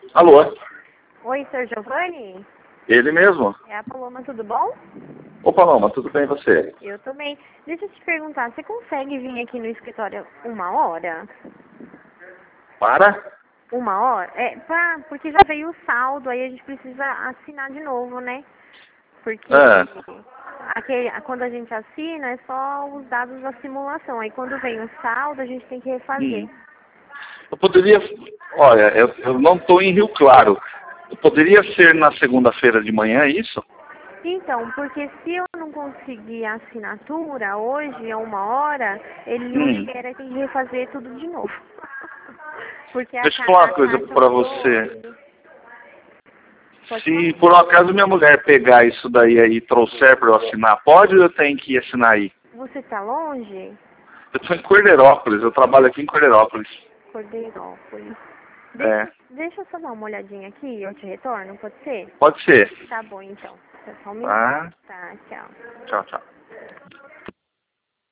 Alô? Oi, Sr. Giovanni? Ele mesmo? É a Paloma, tudo bom? Ô Paloma, tudo bem e você? Eu também. Deixa eu te perguntar, você consegue vir aqui no escritório 1 hora? Para? 1 hora? Porque já veio o saldo, aí a gente precisa assinar de novo, né? Porque Ah, quando a gente assina é só os dados da simulação. Aí quando vem o saldo, a gente tem que refazer. eu poderia... Olha, eu não estou em Rio Claro. Eu poderia ser na segunda-feira de manhã, é isso? Então, porque se eu não conseguir a assinatura hoje, a 1 hora, ele não Hum. libera e tem que refazer tudo de novo. Porque Deixa eu falar uma a coisa caixa para mudou você. hoje. Pode Se falar. por um acaso minha mulher pegar isso daí aí e trouxer para eu assinar, pode ou eu tenho que ir assinar aí? Você tá longe? Eu estou em Cordeirópolis, eu trabalho aqui em Cordeirópolis. Cordeirópolis. É, Deixa eu só dar uma olhadinha aqui, eu te retorno, pode ser? pode ser. Tá bom, então. Só um minuto. Tá? Tá, tchau. Tchau, tchau.